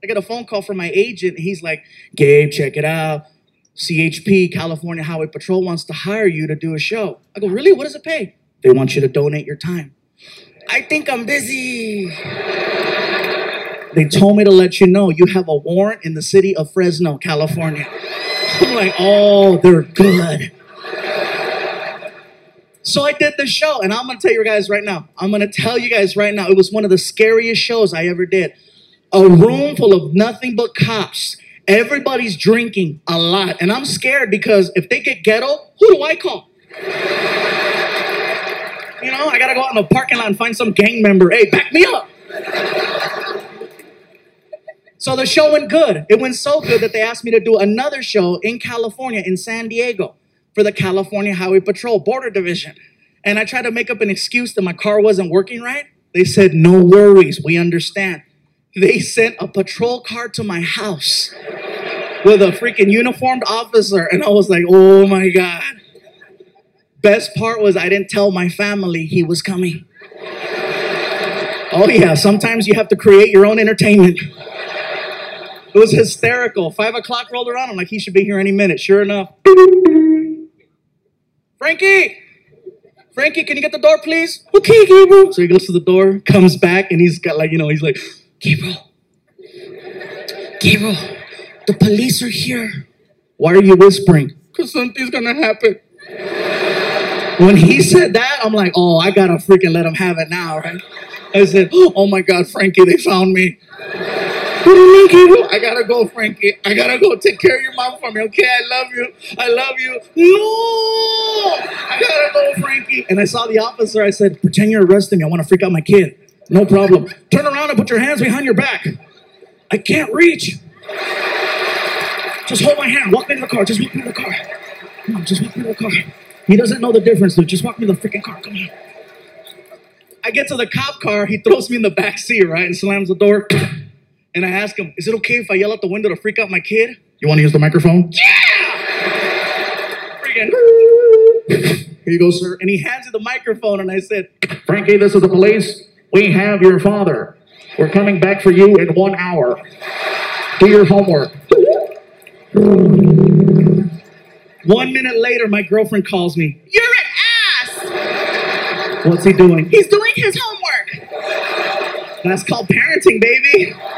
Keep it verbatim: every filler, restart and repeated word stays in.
I get a phone call from my agent. He's like, Gabe, check it out. C H P, California Highway Patrol, wants to hire you to do a show. I go, really? What does it pay? They want you to donate your time. I think I'm busy. They told me to let you know you have a warrant in the city of Fresno, California. I'm like, oh, they're good. So I did the show, and I'm going to tell you guys right now. I'm going to tell you guys right now. It was one of the scariest shows I ever did. A room full of nothing but cops. Everybody's drinking a lot. And I'm scared because if they get ghetto, who do I call? You know, I got to go out in the parking lot and find some gang member. Hey, back me up. So the show went good. It went so good that they asked me to do another show in California, in San Diego, for the California Highway Patrol Border Division. And I tried to make up an excuse that my car wasn't working right. They said, no worries, we understand. They sent a patrol car to my house with a freaking uniformed officer. And I was like, oh my God. Best part was I didn't tell my family he was coming. Oh yeah, sometimes you have to create your own entertainment. It was hysterical. Five o'clock rolled around. I'm like, he should be here any minute. Sure enough. Frankie! Frankie, can you get the door, please? Okay, Gabriel. So he goes to the door, comes back, and he's got like, you know, he's like, Gabriel. Gabriel, the police are here. Why are you whispering? Because something's going to happen. When he said that, I'm like, oh, I got to freaking let him have it now, right? I said, oh my God, Frankie, they found me. What do you mean, Gabriel? I gotta go, Frankie. I gotta go take care of your mom for me, okay? I love you. I love you. No! I gotta go, Frankie. And I saw the officer. I said, pretend you're arresting me. I want to freak out my kid. No problem. Turn around and put your hands behind your back. I can't reach. Just hold my hand. Walk me to the car. Just walk me to the car. Come on, just walk me to the car. He doesn't know the difference, dude. Just walk me to the freaking car. Come on. I get to the cop car. He throws me in the back seat, right? And slams the door. And I ask him, is it okay if I yell out the window to freak out my kid? You want to use the microphone? Yeah! Freaking. Here you go, sir. And he hands me the microphone, and I said, Frankie, this is the police. We have your father. We're coming back for you in one hour. Do your homework. One minute later, my girlfriend calls me. You're an ass! What's he doing? He's doing his homework. That's called parenting, baby.